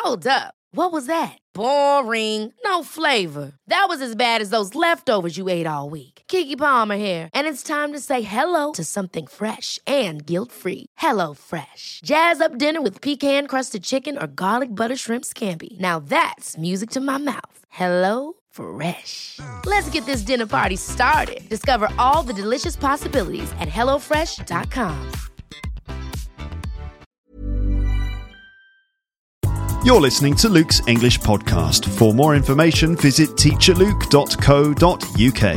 Hold up. What was that? Boring. No flavor. That was as bad as those leftovers you ate all week. Keke Palmer here, and it's time to say hello to something fresh and guilt-free. Hello Fresh. Jazz up dinner with pecan-crusted chicken or garlic butter shrimp scampi. Now that's music to my mouth. Hello Fresh. Let's get this dinner party started. Discover all the delicious possibilities at hellofresh.com. You're listening to Luke's English Podcast. For more information, visit teacherluke.co.uk.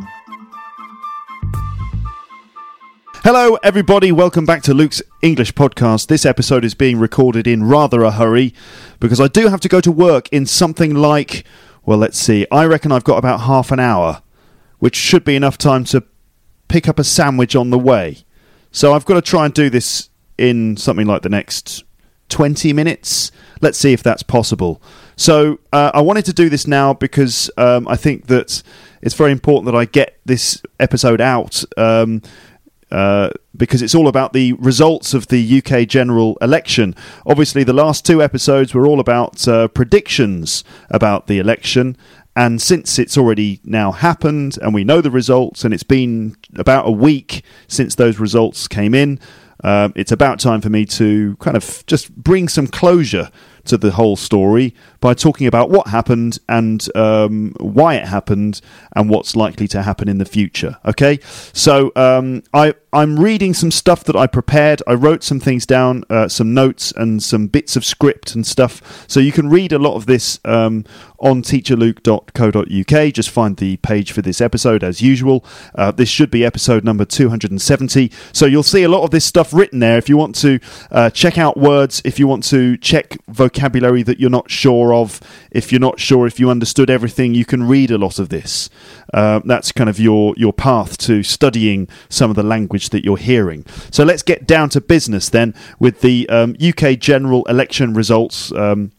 Hello, everybody. Welcome back to Luke's English Podcast. This episode is being recorded in rather a hurry because I do have to go to work in something like, well, let's see, I reckon I've got about half an hour, which should be enough time to pick up a sandwich on the way. So I've got to try and do this in something like the next 20 minutes. Let's see if that's possible. So I wanted to do this now because I think that it's very important that I get this episode out because it's all about the results of the UK general election. Obviously, the last two episodes were all about predictions about the election. And since it's already now happened and we know the results and it's been about a week since those results came in, it's about time for me to kind of just bring some closure to the whole story by talking about what happened and why it happened and what's likely to happen in the future. Okay, so I'm reading some stuff that I prepared. I wrote some things down, some notes and some bits of script and stuff. So you can read a lot of this on teacherluke.co.uk. Just find the page for this episode as usual. This should be episode number 270. So you'll see a lot of this stuff written there. If you want to check out words, if you want to check vocabulary that you're not sure of, if you're not sure if you understood everything, you can read a lot of this. That's kind of your path to studying some of the language that you're hearing. So let's get down to business then with the UK general election results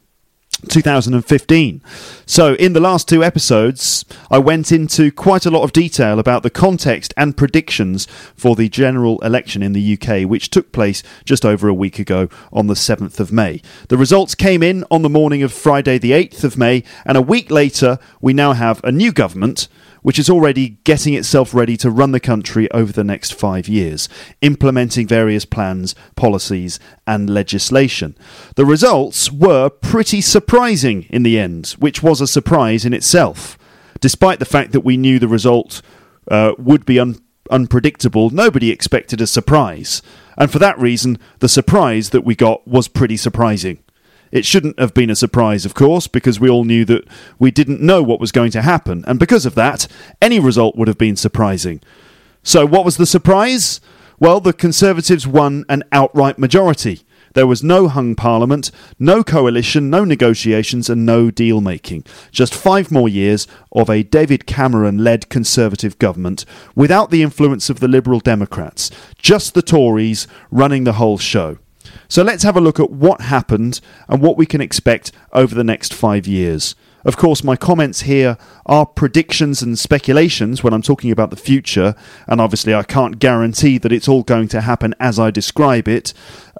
2015. So in the last two episodes, I went into quite a lot of detail about the context and predictions for the general election in the UK, which took place just over a week ago on the 7th of May. The results came in on the morning of Friday the 8th of May, and a week later, we now have a new government which is already getting itself ready to run the country over the next 5 years, implementing various plans, policies and legislation. The results were pretty surprising in the end, which was a surprise in itself. Despite the fact that we knew the result would be unpredictable, nobody expected a surprise. And for that reason, the surprise that we got was pretty surprising. It shouldn't have been a surprise, of course, because we all knew that we didn't know what was going to happen, and because of that, any result would have been surprising. So what was the surprise? Well, the Conservatives won an outright majority. There was no hung parliament, no coalition, no negotiations, and no deal-making. Just 5 more years of a David Cameron-led Conservative government without the influence of the Liberal Democrats, just the Tories running the whole show. So let's have a look at what happened and what we can expect over the next 5 years. Of course, my comments here are predictions and speculations when I'm talking about the future, and obviously I can't guarantee that it's all going to happen as I describe it.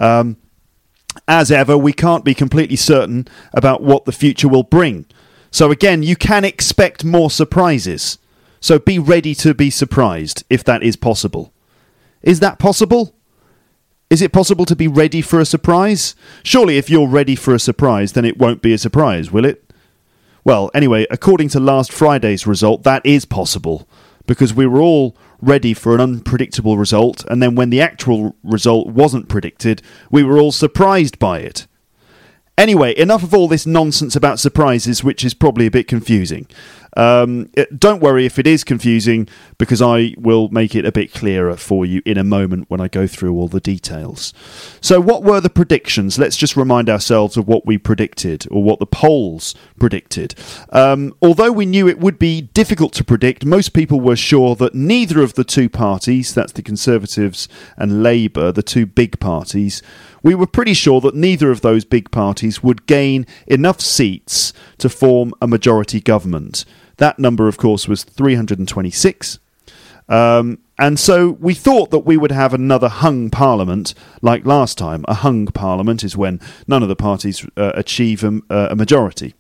As ever, we can't be completely certain about what the future will bring. So again, you can expect more surprises. So be ready to be surprised, if that is possible. Is that possible? Is it possible to be ready for a surprise? Surely if you're ready for a surprise, then it won't be a surprise, will it? Well, anyway, according to last Friday's result, that is possible, because we were all ready for an unpredictable result, and then when the actual result wasn't predicted, we were all surprised by it. Anyway, enough of all this nonsense about surprises, which is probably a bit confusing. Don't worry if it is confusing, because I will make it a bit clearer for you in a moment when I go through all the details. So what were the predictions? Let's just remind ourselves of what we predicted, or what the polls predicted. Although we knew it would be difficult to predict, most people were sure that neither of the two parties, that's the Conservatives and Labour, the two big parties, we were pretty sure that neither of those big parties would gain enough seats to form a majority government. That number, of course, was 326. And And so we thought that we would have another hung parliament like last time. A hung parliament is when none of the parties achieve a majority.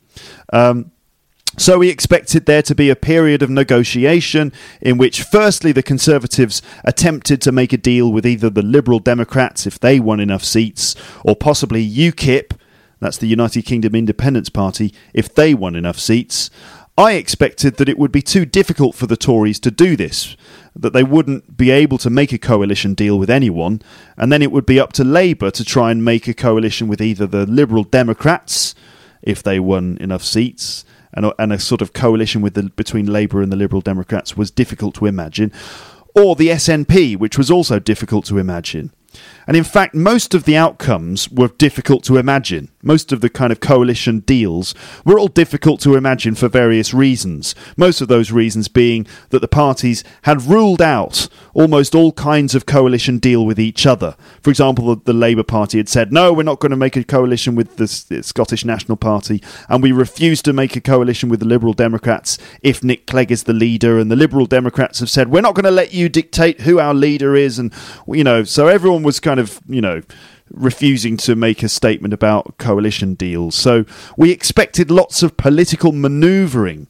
So we expected there to be a period of negotiation in which firstly the Conservatives attempted to make a deal with either the Liberal Democrats if they won enough seats, or possibly UKIP, that's the United Kingdom Independence Party, if they won enough seats. I expected that it would be too difficult for the Tories to do this, that they wouldn't be able to make a coalition deal with anyone, and then it would be up to Labour to try and make a coalition with either the Liberal Democrats, if they won enough seats, and a sort of coalition between Labour and the Liberal Democrats was difficult to imagine, or the SNP, which was also difficult to imagine. And in fact, most of the outcomes were difficult to imagine. Most of the kind of coalition deals were all difficult to imagine for various reasons. Most of those reasons being that the parties had ruled out almost all kinds of coalition deal with each other. For example, the Labour Party had said, no, we're not going to make a coalition with the Scottish National Party, and we refuse to make a coalition with the Liberal Democrats if Nick Clegg is the leader. And the Liberal Democrats have said, we're not going to let you dictate who our leader is. And, so everyone was kind of, refusing to make a statement about coalition deals. So we expected lots of political manoeuvring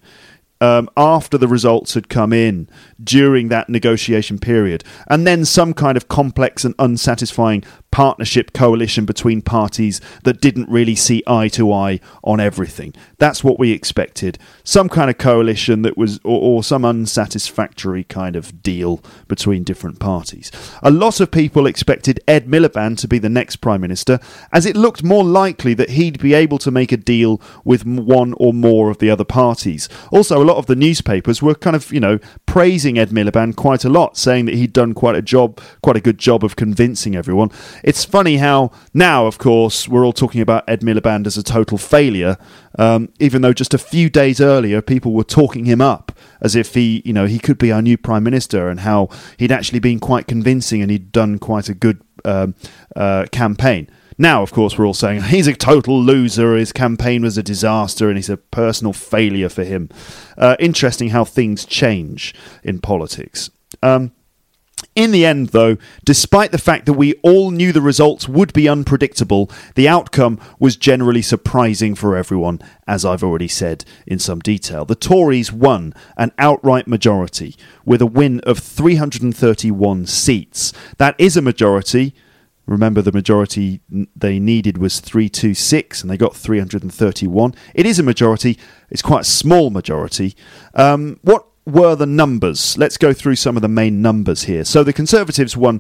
after the results had come in during that negotiation period, and then some kind of complex and unsatisfying partnership coalition between parties that didn't really see eye to eye on everything. That's what we expected. Some kind of coalition that was, or some unsatisfactory kind of deal between different parties. A lot of people expected Ed Miliband to be the next Prime Minister, as it looked more likely that he'd be able to make a deal with one or more of the other parties. Also, a lot of the newspapers were kind of, praising Ed Miliband quite a lot, saying that he'd done quite a good job of convincing everyone. It's funny how now, of course, we're all talking about Ed Miliband as a total failure, even though just a few days earlier people were talking him up as if he could be our new Prime Minister, and how he'd actually been quite convincing and he'd done quite a good campaign. Now, of course, we're all saying he's a total loser, his campaign was a disaster, and he's a personal failure for him. Interesting how things change in politics. In the end, though, despite the fact that we all knew the results would be unpredictable, the outcome was generally surprising for everyone, as I've already said in some detail. The Tories won an outright majority with a win of 331 seats. That is a majority. Remember, the majority they needed was 326, and they got 331. It is a majority. It's quite a small majority. What were the numbers? Let's go through some of the main numbers here. So the Conservatives won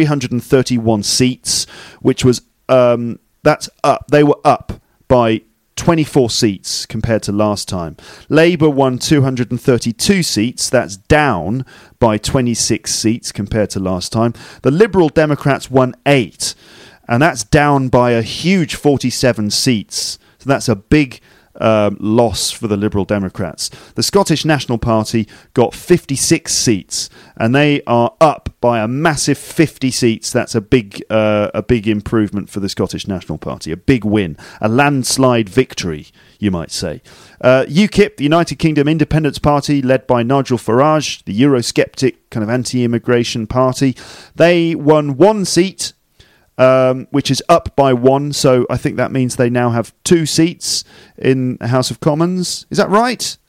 331 seats, which was that's up. They were up by 24 seats compared to last time. Labour won 232 seats. That's down by 26 seats compared to last time. The Liberal Democrats won 8, and that's down by a huge 47 seats. So that's a big loss for the Liberal Democrats. The Scottish National Party got 56 seats, and they are up by a massive 50 seats. That's a big improvement for the Scottish National Party, a big win, a landslide victory, you might say. UKIP, the United Kingdom Independence Party, led by Nigel Farage, the Eurosceptic kind of anti-immigration party, they won 1 seat, which is up by 1, so I think that means they now have 2 seats in the House of Commons. Is that right?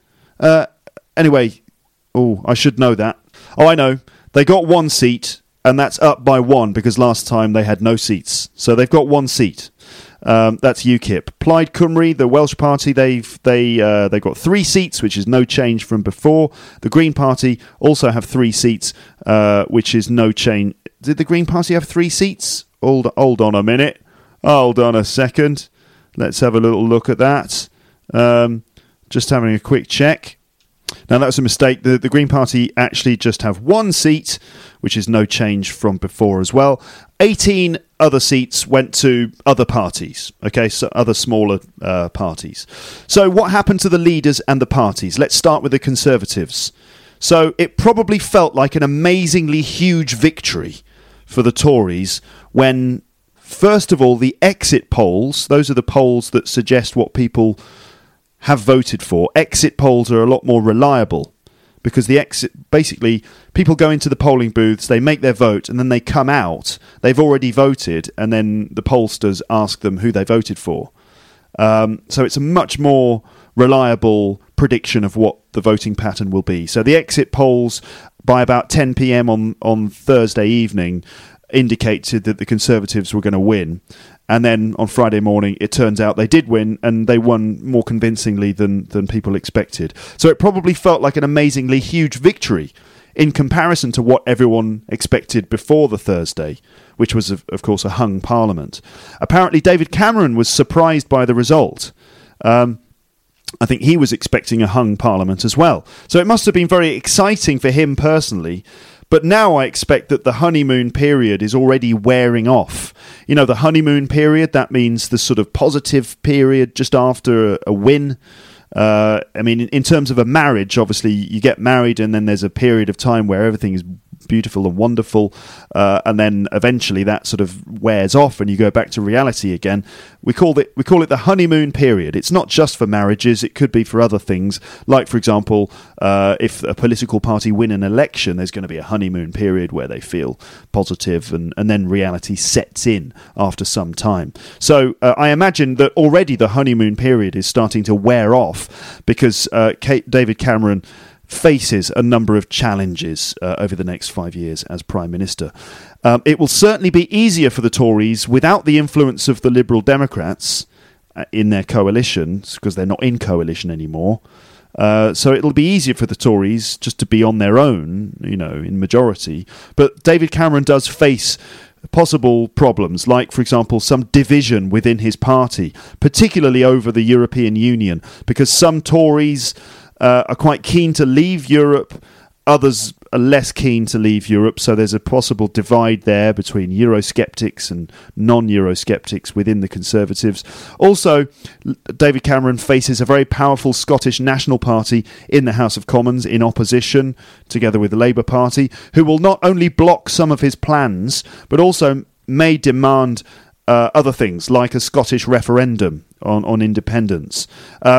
Anyway, I should know that. I know. They got 1 seat, and that's up by 1 because last time they had no seats. So they've got 1 seat. That's UKIP. Plaid Cymru, the Welsh party, they got 3 seats, which is no change from before. The Green Party also have 3 seats, which is no change. Did the Green Party have 3 seats? Hold on a minute. Hold on a second. Let's have a little look at that. Just having a quick check. Now, that was a mistake. The Green Party actually just have 1 seat, which is no change from before as well. 18 other seats went to other parties, okay, so other smaller parties. So what happened to the leaders and the parties? Let's start with the Conservatives. So it probably felt like an amazingly huge victory for the Tories when, first of all, the exit polls, those are the polls that suggest what people have voted for. Exit polls are a lot more reliable because the exit, basically, people go into the polling booths, they make their vote, and then they come out. They've already voted, and then the pollsters ask them who they voted for. So it's a much more reliable prediction of what the voting pattern will be. So the exit polls by about 10 p.m. on Thursday evening indicated that the Conservatives were going to win. And then on Friday morning, it turns out they did win, and they won more convincingly than people expected. So it probably felt like an amazingly huge victory in comparison to what everyone expected before the Thursday, which was, of course, a hung parliament. Apparently, David Cameron was surprised by the result. I think he was expecting a hung parliament as well. So it must have been very exciting for him personally. But now I expect that the honeymoon period is already wearing off. You know, the honeymoon period, that means the sort of positive period just after a win. I mean, in terms of a marriage, obviously, you get married and then there's a period of time where everything is beautiful and wonderful, and then eventually that sort of wears off and you go back to reality again. We call it the honeymoon period. It's not just for marriages, it could be for other things, like, for example, if a political party win an election, there's going to be a honeymoon period where they feel positive, and then reality sets in after some time. So I imagine that already the honeymoon period is starting to wear off because David Cameron faces a number of challenges over the next 5 years as Prime Minister. It will certainly be easier for the Tories without the influence of the Liberal Democrats in their coalitions, because they're not in coalition anymore. So it'll be easier for the Tories just to be on their own, you know, in majority. But David Cameron does face possible problems, like, for example, some division within his party, particularly over the European Union, because some Tories are quite keen to leave Europe, others are less keen to leave Europe, so there's a possible divide there between Eurosceptics and non-Eurosceptics within the Conservatives. Also, David Cameron faces a very powerful Scottish National Party in the House of Commons in opposition, together with the Labour Party, who will not only block some of his plans, but also may demand other things, like a Scottish referendum on independence.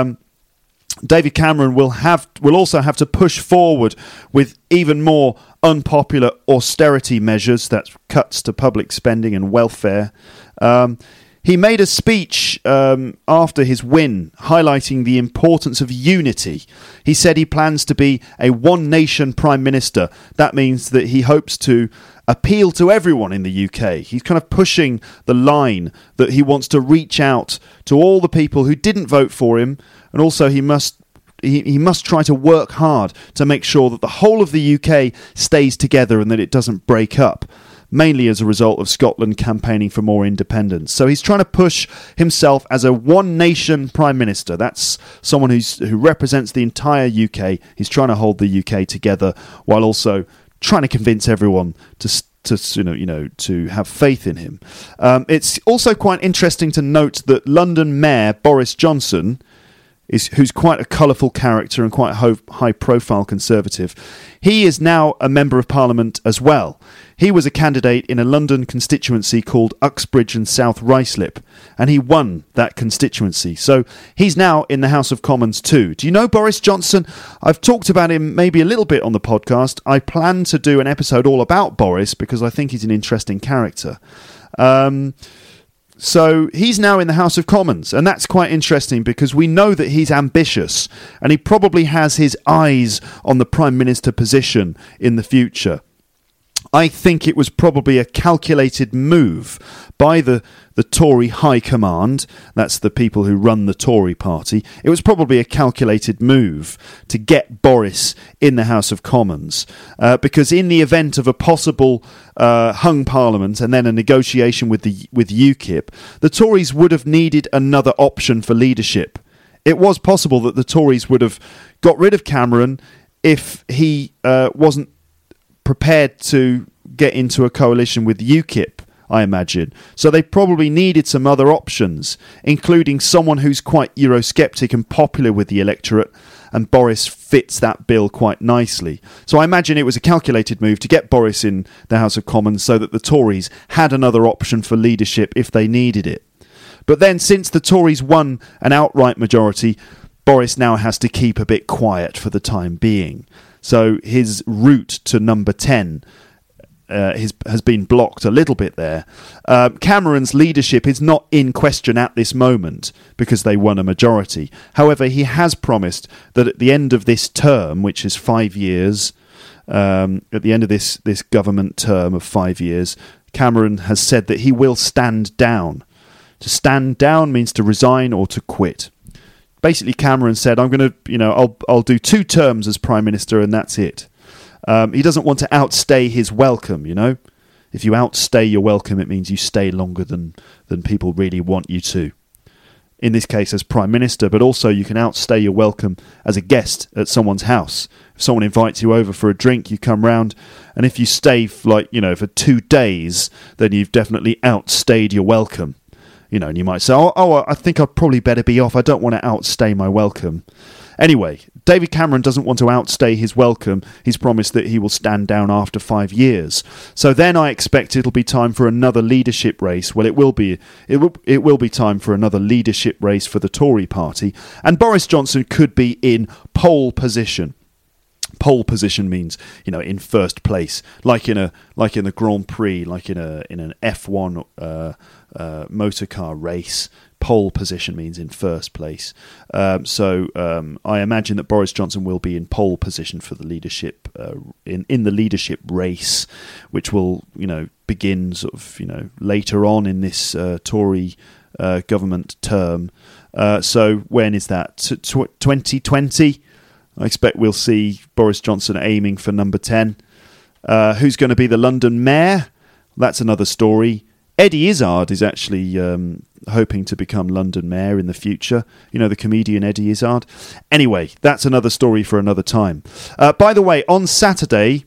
David Cameron will also have to push forward with even more unpopular austerity measures, that's cuts to public spending and welfare. He made a speech after his win highlighting the importance of unity. He said he plans to be a one-nation Prime Minister. That means that he hopes to appeal to everyone in the UK. He's kind of pushing the line that he wants to reach out to all the people who didn't vote for him, and also he must try to work hard to make sure that the whole of the UK stays together and that it doesn't break up, mainly as a result of Scotland campaigning for more independence. So he's trying to push himself as a one-nation Prime Minister. That's someone who represents the entire UK. He's trying to hold the UK together while also trying to convince everyone to have faith in him. It's also quite interesting to note that London Mayor Boris Johnson, who's quite a colourful character and quite a high-profile Conservative, he is now a Member of Parliament as well. He was a candidate in a London constituency called Uxbridge and South Ruislip, and he won that constituency. So he's now in the House of Commons too. Do you know Boris Johnson? I've talked about him maybe a little bit on the podcast. I plan to do an episode all about Boris because I think he's an interesting character. So he's now in the House of Commons, and that's quite interesting because we know that he's ambitious and he probably has his eyes on the Prime Minister position in the future. I think it was probably a calculated move by the Tory High Command, that's the people who run the Tory party. It was probably a calculated move to get Boris in the House of Commons, because in the event of a possible hung parliament and then a negotiation with UKIP, the Tories would have needed another option for leadership. It was possible that the Tories would have got rid of Cameron if he wasn't prepared to get into a coalition with UKIP, I imagine. So they probably needed some other options, including someone who's quite Eurosceptic and popular with the electorate, and Boris fits that bill quite nicely. So I imagine it was a calculated move to get Boris in the House of Commons so that the Tories had another option for leadership if they needed it. But then, since the Tories won an outright majority, Boris now has to keep a bit quiet for the time being. So his route to number 10 has been blocked a little bit there. Cameron's leadership is not in question at this moment because they won a majority. However, he has promised that at the end of this term, which is 5 years, at the end of this government term of 5 years, Cameron has said that he will stand down. To stand down means to resign or to quit. Basically, Cameron said, I'm going to, I'll do 2 terms as Prime Minister and that's it. He doesn't want to outstay his welcome, If you outstay your welcome, it means you stay longer than people really want you to. In this case, as Prime Minister, but also you can outstay your welcome as a guest at someone's house. If someone invites you over for a drink, you come round, and if you stay for 2 days, then you've definitely outstayed your welcome. And you might say, I think I'd probably better be off. I don't want to outstay my welcome. Anyway, David Cameron doesn't want to outstay his welcome. He's promised that he will stand down after 5 years. So then I expect it'll be time for another leadership race. Well, it will be time for another leadership race for the Tory party. And Boris Johnson could be in pole position. Pole position means, in first place, like in the Grand Prix, like in an F1 motor car race. Pole position means in first place. So I imagine that Boris Johnson will be in pole position for the leadership in the leadership race, which will begin sort of later on in this Tory government term. So when is that? 2020. I expect we'll see Boris Johnson aiming for number 10. Who's going to be the London mayor? That's another story. Eddie Izzard is actually hoping to become London mayor in the future. The comedian Eddie Izzard. Anyway, that's another story for another time. By the way, on Saturday,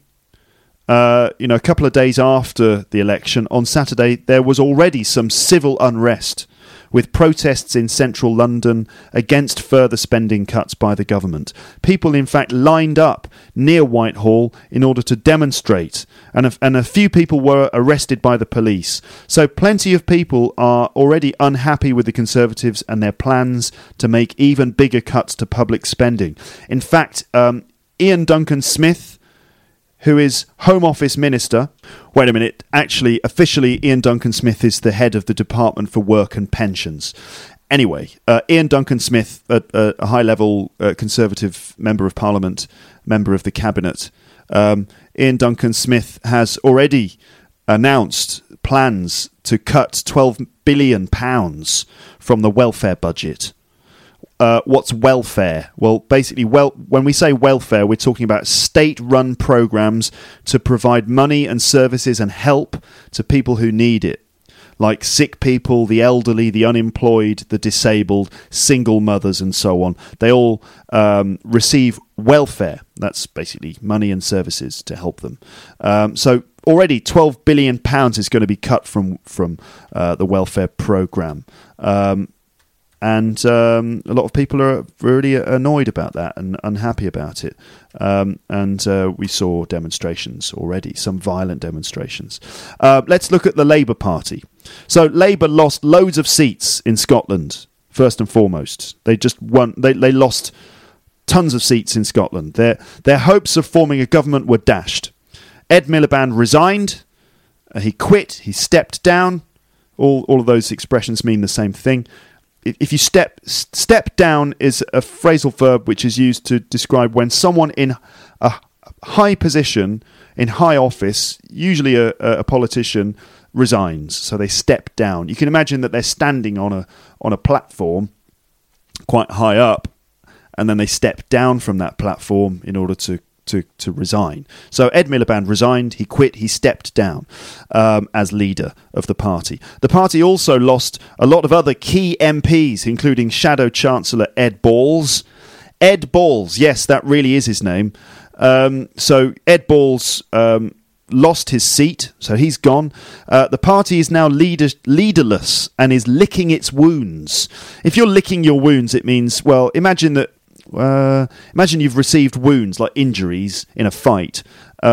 a couple of days after the election, on Saturday, there was already some civil unrest with protests in central London against further spending cuts by the government. People, in fact, lined up near Whitehall in order to demonstrate, and a few people were arrested by the police. So plenty of people are already unhappy with the Conservatives and their plans to make even bigger cuts to public spending. In fact, Ian Duncan-Smith, who is Home Office Minister. Wait a minute. Actually, officially, Ian Duncan-Smith is the head of the Department for Work and Pensions. Anyway, Ian Duncan-Smith, a high-level Conservative Member of Parliament, member of the Cabinet, Ian Duncan-Smith has already announced plans to cut £12 billion from the welfare budget. What's welfare? Well, basically, when we say welfare, we're talking about state-run programs to provide money and services and help to people who need it, like sick people, the elderly, the unemployed, the disabled, single mothers, and so on. They all receive welfare. That's basically money and services to help them. So already £12 billion is going to be cut from the welfare programme. And a lot of people are really annoyed about that and unhappy about it. And we saw demonstrations already, some violent demonstrations. Let's look at the Labour Party. So Labour lost loads of seats in Scotland, first and foremost. They just won. They lost tons of seats in Scotland. Their hopes of forming a government were dashed. Ed Miliband resigned. He quit. He stepped down. All of those expressions mean the same thing. If you step down is a phrasal verb which is used to describe when someone in a high position, in high office, usually a politician, resigns. So they step down. You can imagine that they're standing on a platform quite high up, and then they step down from that platform in order to resign. So Ed Miliband resigned, he quit, he stepped down as leader of the party. The party also lost a lot of other key MPs, including Shadow Chancellor Ed Balls. Ed Balls, yes, that really is his name. So Ed Balls lost his seat, so he's gone. The party is now leaderless and is licking its wounds. If you're licking your wounds, it means, well, imagine you've received wounds, like injuries in a fight.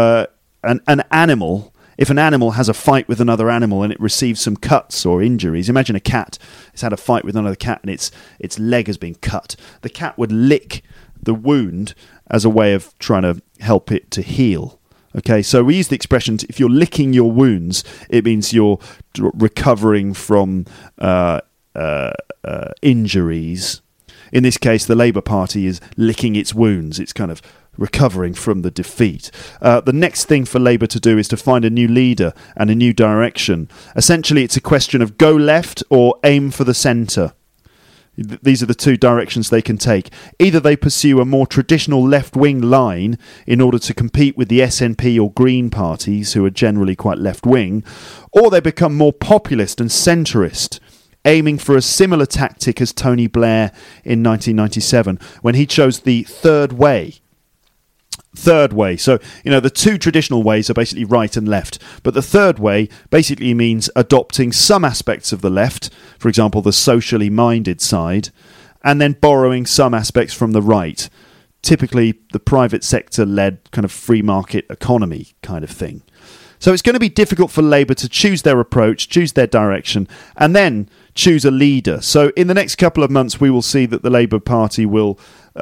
An animal, if an animal has a fight with another animal and it receives some cuts or injuries, imagine a cat has had a fight with another cat and its leg has been cut. The cat would lick the wound as a way of trying to help it to heal. Okay, so we use the expression, if you're licking your wounds, it means you're recovering from injuries. In this case, the Labour Party is licking its wounds. It's kind of recovering from the defeat. The next thing for Labour to do is to find a new leader and a new direction. Essentially, it's a question of go left or aim for the centre. These are the two directions they can take. Either they pursue a more traditional left-wing line in order to compete with the SNP or Green parties, who are generally quite left-wing, or they become more populist and centrist, aiming for a similar tactic as Tony Blair in 1997, when he chose the third way. Third way. So, the two traditional ways are basically right and left. But the third way basically means adopting some aspects of the left, for example, the socially minded side, and then borrowing some aspects from the right, typically the private sector-led kind of free market economy kind of thing. So it's going to be difficult for Labour to choose their approach, choose their direction, and then choose a leader. So in the next couple of months, we will see that the Labour Party will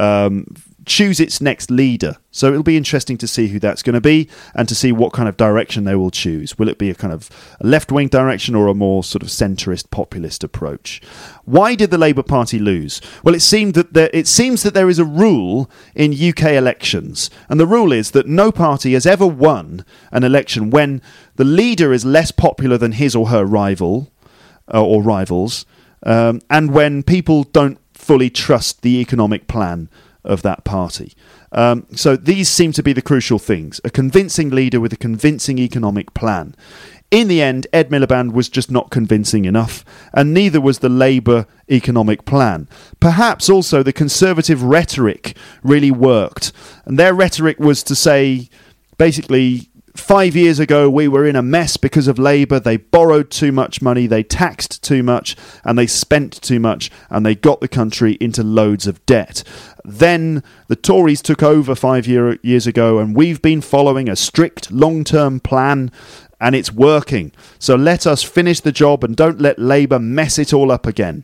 choose its next leader. So it'll be interesting to see who that's going to be and to see what kind of direction they will choose. Will it be a kind of a left-wing direction or a more sort of centrist populist approach? Why did the Labour Party lose? Well, it seems that there is a rule in UK elections, and the rule is that no party has ever won an election when the leader is less popular than his or her rival or rivals, and when people don't fully trust the economic plan of that party. So these seem to be the crucial things. A convincing leader with a convincing economic plan. In the end, Ed Miliband was just not convincing enough, and neither was the Labour economic plan. Perhaps also the Conservative rhetoric really worked, and their rhetoric was to say, basically, 5 years ago we were in a mess because of Labour. They borrowed too much money, they taxed too much, and they spent too much, and they got the country into loads of debt. Then the Tories took over 5 years ago, and we've been following a strict long-term plan, and it's working. So let us finish the job and don't let Labour mess it all up again.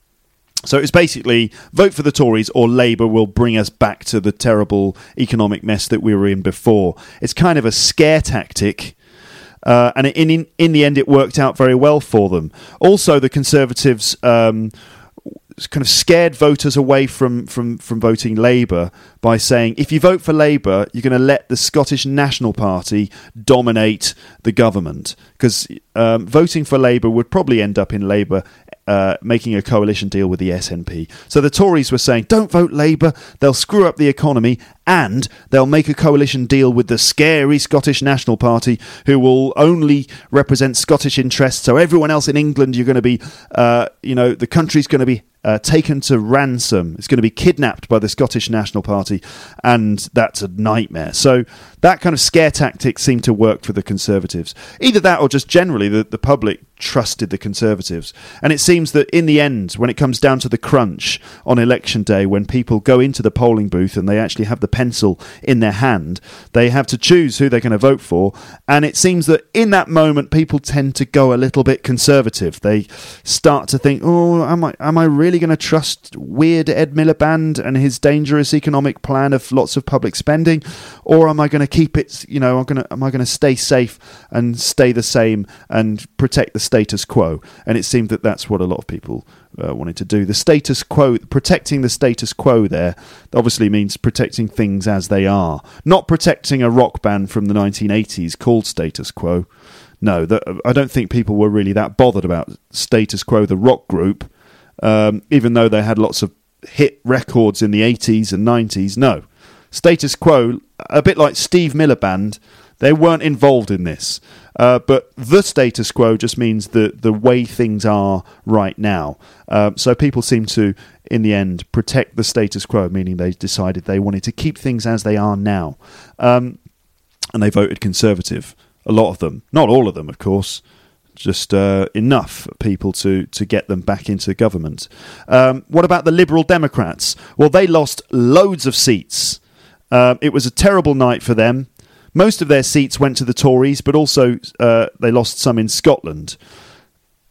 So it's basically vote for the Tories or Labour will bring us back to the terrible economic mess that we were in before. It's kind of a scare tactic. And in the end, it worked out very well for them. Also, the Conservatives kind of scared voters away from voting Labour by saying, if you vote for Labour, you're going to let the Scottish National Party dominate the government. Because voting for Labour would probably end up in Labour making a coalition deal with the SNP. So the Tories were saying, don't vote Labour, they'll screw up the economy, and they'll make a coalition deal with the scary Scottish National Party, who will only represent Scottish interests. So everyone else in England, you're going to be, the country's going to be taken to ransom. It's going to be kidnapped by the Scottish National Party, and that's a nightmare. So that kind of scare tactic seemed to work for the Conservatives. Either that or just generally the public trusted the Conservatives. And it seems that in the end, when it comes down to the crunch on election day, when people go into the polling booth and they actually have the pencil in their hand, they have to choose who they're going to vote for. And it seems that in that moment, people tend to go a little bit conservative. They start to think, oh, am I really going to trust weird Ed Miliband and his dangerous economic plan of lots of public spending? Or am I going to keep it, am I going to stay safe and stay the same and protect the status quo? And it seemed that that's what a lot of people wanted to do. The status quo, protecting the status quo there, obviously means protecting things as they are, not protecting a rock band from the 1980s called Status Quo. No, I don't think people were really that bothered about Status Quo, the rock group, even though they had lots of hit records in the 80s and 90s. No, Status Quo, a bit like Steve Miller Band, they weren't involved in this. But the status quo just means the way things are right now. So people seem to, in the end, protect the status quo, meaning they decided they wanted to keep things as they are now. And they voted Conservative. A lot of them. Not all of them, of course. Just enough people to get them back into government. What about the Liberal Democrats? Well, they lost loads of seats. It was a terrible night for them. Most of their seats went to the Tories, but also they lost some in Scotland.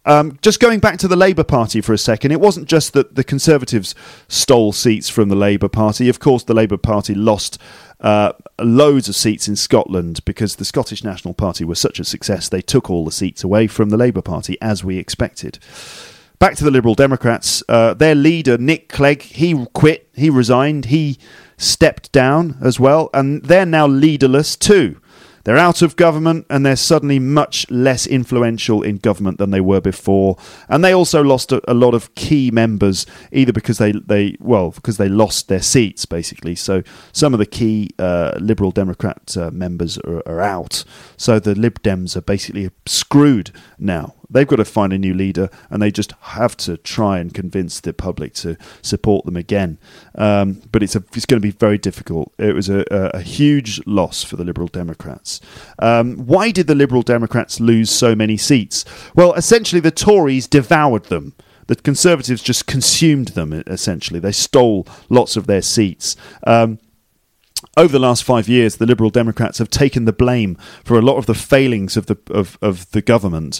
Just going back to the Labour Party for a second, it wasn't just that the Conservatives stole seats from the Labour Party. Of course, the Labour Party lost loads of seats in Scotland because the Scottish National Party was such a success. They took all the seats away from the Labour Party, as we expected. Back to the Liberal Democrats, their leader, Nick Clegg, he quit, he resigned, he stepped down as well, and they're now leaderless too. They're out of government and they're suddenly much less influential in government than they were before. And they also lost a lot of key members, either because because they lost their seats, basically. So some of the key Liberal Democrat members are out. So the Lib Dems are basically screwed now. They've got to find a new leader, and they just have to try and convince the public to support them again. But it's going to be very difficult. It was a huge loss for the Liberal Democrats. Why did the Liberal Democrats lose so many seats? Well, essentially the Tories devoured them. The Conservatives just consumed them, essentially. They stole lots of their seats. Over the last 5 years, the Liberal Democrats have taken the blame for a lot of the failings of the government.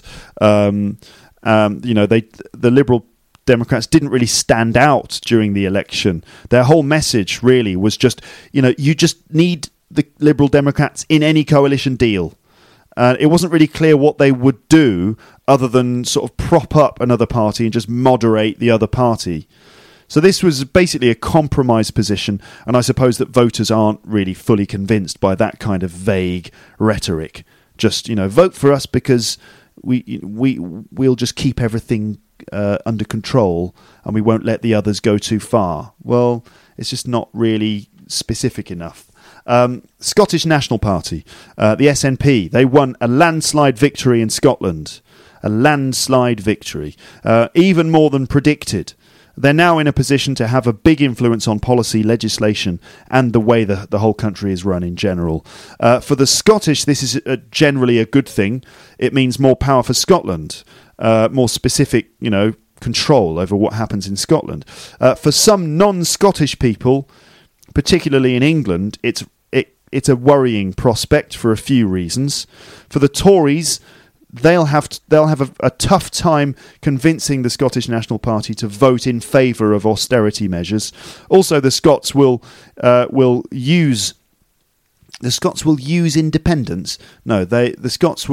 The Liberal Democrats didn't really stand out during the election. Their whole message really was just, you just need the Liberal Democrats in any coalition deal. It wasn't really clear what they would do other than sort of prop up another party and just moderate the other party. So this was basically a compromise position, and I suppose that voters aren't really fully convinced by that kind of vague rhetoric. Just, vote for us because we'll just keep everything under control and we won't let the others go too far. Well, it's just not really specific enough. Scottish National Party, the SNP, they won a landslide victory in Scotland. A landslide victory, even more than predicted. They're now in a position to have a big influence on policy, legislation, and the way the whole country is run in general. For the Scottish, this is generally a good thing. It means more power for Scotland, more specific, control over what happens in Scotland. For some non-Scottish people, particularly in England, it's a worrying prospect for a few reasons. For the Tories, they'll have a tough time convincing the Scottish National Party to vote in favour of austerity measures. Also, the Scots will use independence. No, the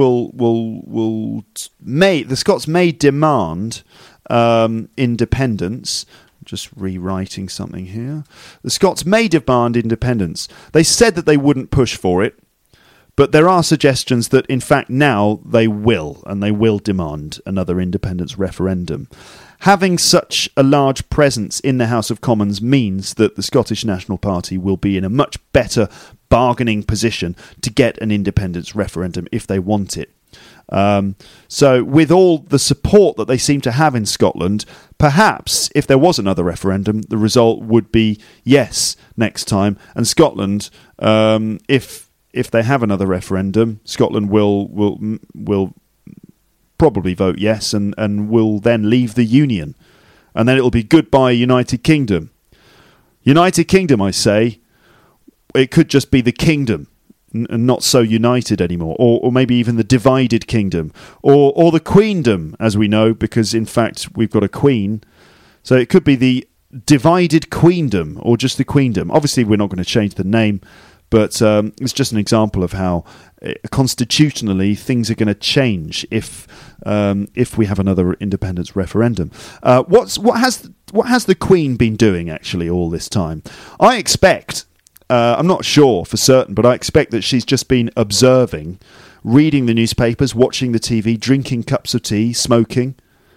Scots may demand independence. Just rewriting something here. The Scots may demand independence. They said that they wouldn't push for it. But there are suggestions that, in fact, now they will, and they will demand another independence referendum. Having such a large presence in the House of Commons means that the Scottish National Party will be in a much better bargaining position to get an independence referendum if they want it. So with all the support that they seem to have in Scotland, perhaps if there was another referendum, the result would be yes next time. And Scotland, if they have another referendum, Scotland will probably vote yes and will then leave the Union. And then it'll be goodbye United Kingdom. United Kingdom, I say, it could just be the kingdom and not so united anymore. Or maybe even the divided kingdom. Or the queendom, as we know, because in fact we've got a queen. So it could be the divided queendom or just the queendom. Obviously we're not going to change the name. But it's just an example of how constitutionally things are going to change if we have another independence referendum. What has the Queen been doing actually all this time? I expect, I'm not sure for certain, but I expect that she's just been observing, reading the newspapers, watching the TV, drinking cups of tea, smoking.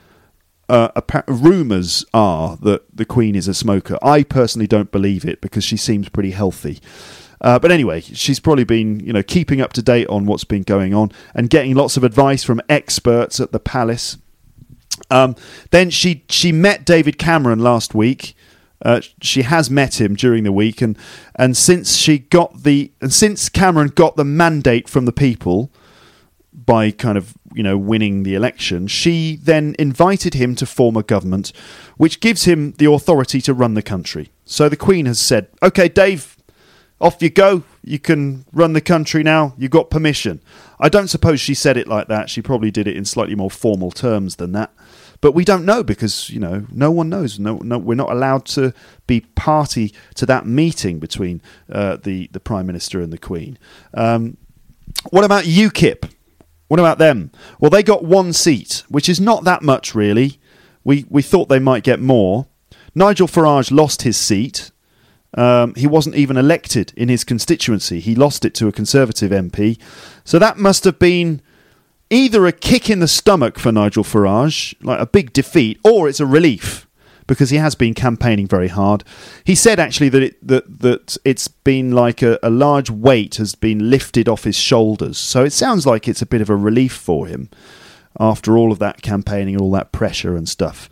Rumours are that the Queen is a smoker. I personally don't believe it because she seems pretty healthy. But anyway, she's probably been, keeping up to date on what's been going on and getting lots of advice from experts at the palace. Then she met David Cameron last week. She has met him during the week, and since Cameron got the mandate from the people by kind of winning the election, she then invited him to form a government, which gives him the authority to run the country. So the Queen has said, "Okay, Dave, off you go. You can run the country now. You got permission. I don't suppose she said it like that. She probably did it in slightly more formal terms than that. But we don't know because, no one knows. No, we're not allowed to be party to that meeting between the Prime Minister and the Queen. What about UKIP? What about them? Well, they got one seat, which is not that much, really. We thought they might get more. Nigel Farage lost his seat. He wasn't even elected in his constituency. He lost it to a Conservative MP. So that must have been either a kick in the stomach for Nigel Farage, like a big defeat, or it's a relief, because he has been campaigning very hard. He said, actually, that it's been like a large weight has been lifted off his shoulders. So it sounds like it's a bit of a relief for him after all of that campaigning and all that pressure and stuff.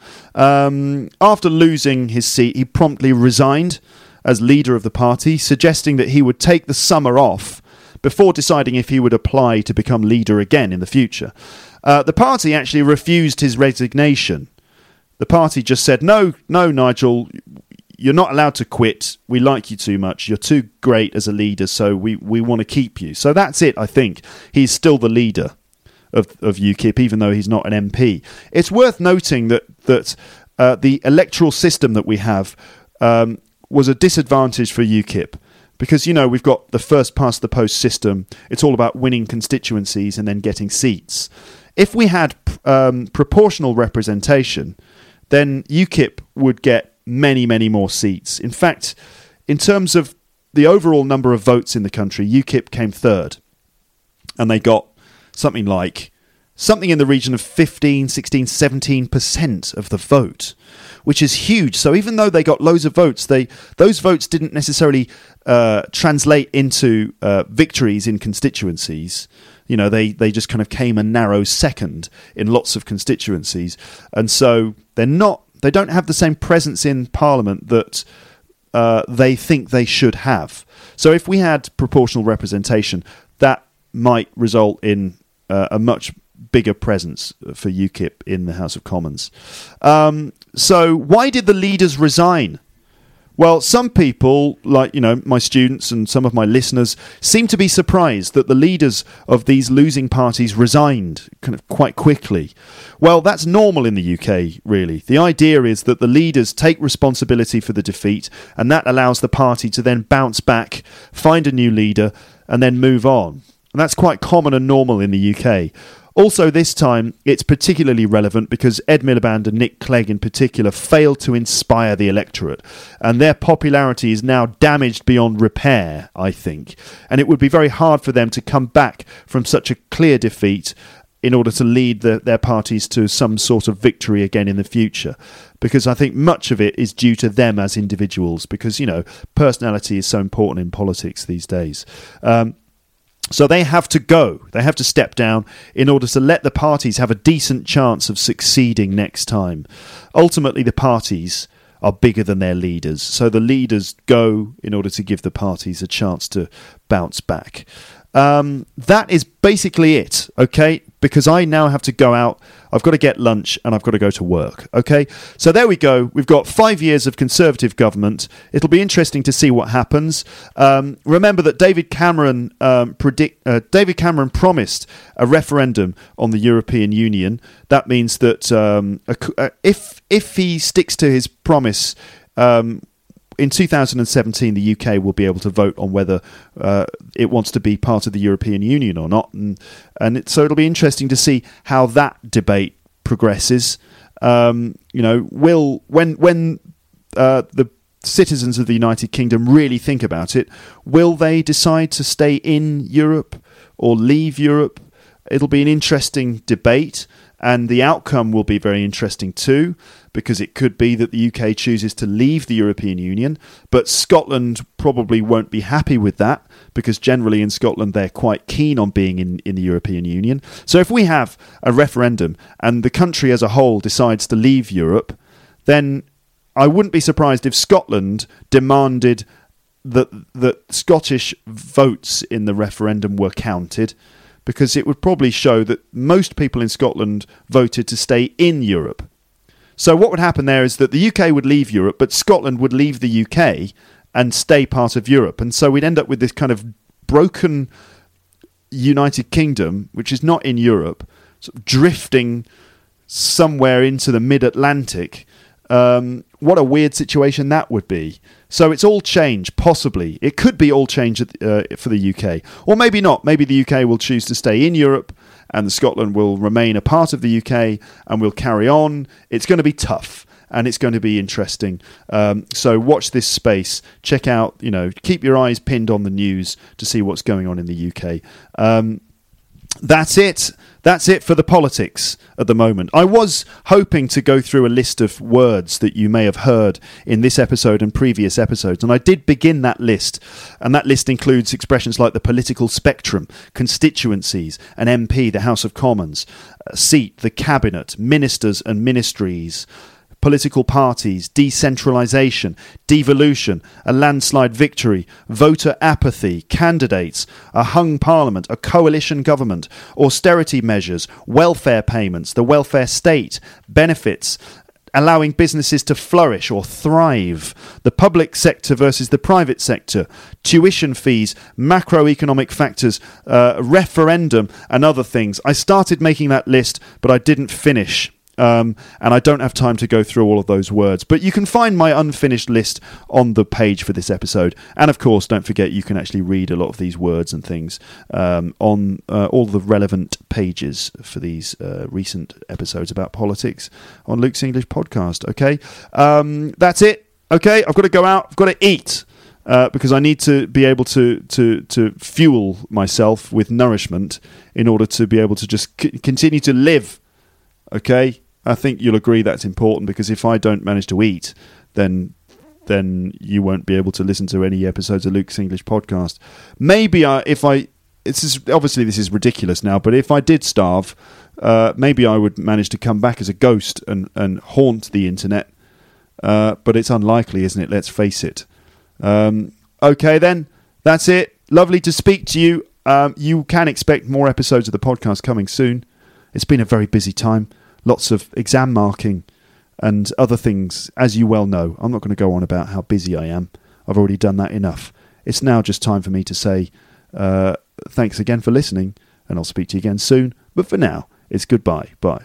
After losing his seat, he promptly resigned as leader of the party, suggesting that he would take the summer off before deciding if he would apply to become leader again in the future. The party actually refused his resignation. The party just said, no, Nigel, you're not allowed to quit. We like you too much. You're too great as a leader, so we want to keep you. So that's it, I think. He's still the leader of UKIP, even though he's not an MP. It's worth noting that the electoral system that we have was a disadvantage for UKIP. Because, we've got the first past the post system. It's all about winning constituencies and then getting seats. If we had proportional representation, then UKIP would get many, many more seats. In fact, in terms of the overall number of votes in the country, UKIP came third. And they got something in the region of 15, 16, 17% of the vote, which is huge. So even though they got loads of votes, those votes didn't necessarily translate into victories in constituencies. They just kind of came a narrow second in lots of constituencies. And so they don't have the same presence in Parliament that they think they should have. So if we had proportional representation, that might result in a much bigger presence for UKIP in the House of Commons. So why did the leaders resign? Well, some people, like, my students and some of my listeners, seem to be surprised that the leaders of these losing parties resigned kind of quite quickly. Well, that's normal in the UK, really. The idea is that the leaders take responsibility for the defeat, and that allows the party to then bounce back, find a new leader, and then move on. And that's quite common and normal in the UK. Also, this time, it's particularly relevant because Ed Miliband and Nick Clegg in particular failed to inspire the electorate, and their popularity is now damaged beyond repair, I think. And it would be very hard for them to come back from such a clear defeat in order to lead their parties to some sort of victory again in the future. Because I think much of it is due to them as individuals, because, personality is so important in politics these days. So they have to go. They have to step down in order to let the parties have a decent chance of succeeding next time. Ultimately, the parties are bigger than their leaders. So the leaders go in order to give the parties a chance to bounce back. That is basically it, okay? Because I now have to go out. I've got to get lunch and I've got to go to work, okay? So there we go. We've got 5 years of Conservative government. It'll be interesting to see what happens. Remember that David Cameron promised a referendum on the European Union. That means that if he sticks to his promise, in 2017, the UK will be able to vote on whether it wants to be part of the European Union or not, so it'll be interesting to see how that debate progresses. When the citizens of the United Kingdom really think about it, will they decide to stay in Europe or leave Europe? It'll be an interesting debate. And the outcome will be very interesting too, because it could be that the UK chooses to leave the European Union, but Scotland probably won't be happy with that, because generally in Scotland they're quite keen on being in the European Union. So if we have a referendum and the country as a whole decides to leave Europe, then I wouldn't be surprised if Scotland demanded that Scottish votes in the referendum were counted, because it would probably show that most people in Scotland voted to stay in Europe. So what would happen there is that the UK would leave Europe, but Scotland would leave the UK and stay part of Europe. And so we'd end up with this kind of broken United Kingdom, which is not in Europe, sort of drifting somewhere into the mid-Atlantic. What a weird situation that would be. So it's all change, possibly. It could be all change for the UK. Or maybe not. Maybe the UK will choose to stay in Europe and Scotland will remain a part of the UK and will carry on. It's going to be tough and it's going to be interesting. So watch this space. Check out, keep your eyes pinned on the news to see what's going on in the UK. That's it. That's it for the politics at the moment. I was hoping to go through a list of words that you may have heard in this episode and previous episodes, and I did begin that list. And that list includes expressions like the political spectrum, constituencies, an MP, the House of Commons, a seat, the cabinet, ministers and ministries, political parties, decentralisation, devolution, a landslide victory, voter apathy, candidates, a hung parliament, a coalition government, austerity measures, welfare payments, the welfare state, benefits, allowing businesses to flourish or thrive, the public sector versus the private sector, tuition fees, macroeconomic factors, referendum and other things. I started making that list, but I didn't finish. And I don't have time to go through all of those words. But you can find my unfinished list on the page for this episode. And of course, don't forget you can actually read a lot of these words and things on all the relevant pages for these recent episodes about politics on Luke's English Podcast. Okay, that's it. Okay, I've got to go out. I've got to eat. Because I need to be able to fuel myself with nourishment in order to be able to just continue to live. Okay, I think you'll agree that's important, because if I don't manage to eat, then you won't be able to listen to any episodes of Luke's English Podcast. Maybe this is ridiculous now, but if I did starve, maybe I would manage to come back as a ghost and haunt the internet. But it's unlikely, isn't it? Let's face it. Okay, then, that's it. Lovely to speak to you. You can expect more episodes of the podcast coming soon. It's been a very busy time. Lots of exam marking and other things, as you well know. I'm not going to go on about how busy I am. I've already done that enough. It's now just time for me to say thanks again for listening, and I'll speak to you again soon. But for now, it's goodbye. Bye.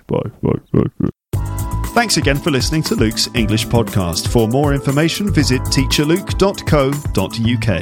Thanks again for listening to Luke's English Podcast. For more information, visit teacherluke.co.uk.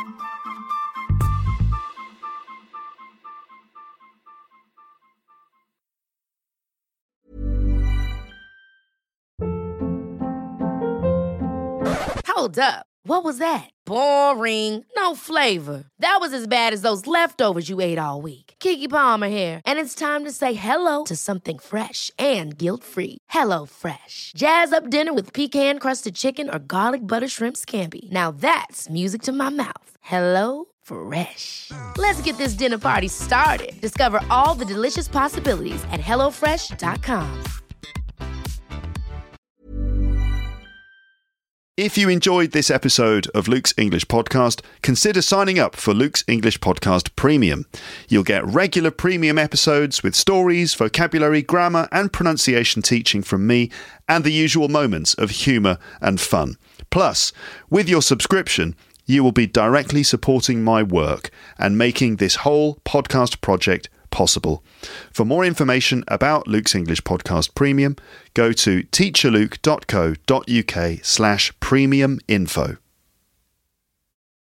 Hold up. What was that? Boring. No flavor. That was as bad as those leftovers you ate all week. Keke Palmer here, and it's time to say hello to something fresh and guilt-free. Hello Fresh. Jazz up dinner with pecan-crusted chicken or garlic butter shrimp scampi. Now that's music to my mouth. Hello Fresh. Let's get this dinner party started. Discover all the delicious possibilities at HelloFresh.com. If you enjoyed this episode of Luke's English Podcast, consider signing up for Luke's English Podcast Premium. You'll get regular premium episodes with stories, vocabulary, grammar and pronunciation teaching from me, and the usual moments of humour and fun. Plus, with your subscription, you will be directly supporting my work and making this whole podcast project possible. For more information about Luke's English Podcast Premium, go to teacherluke.co.uk/premium info.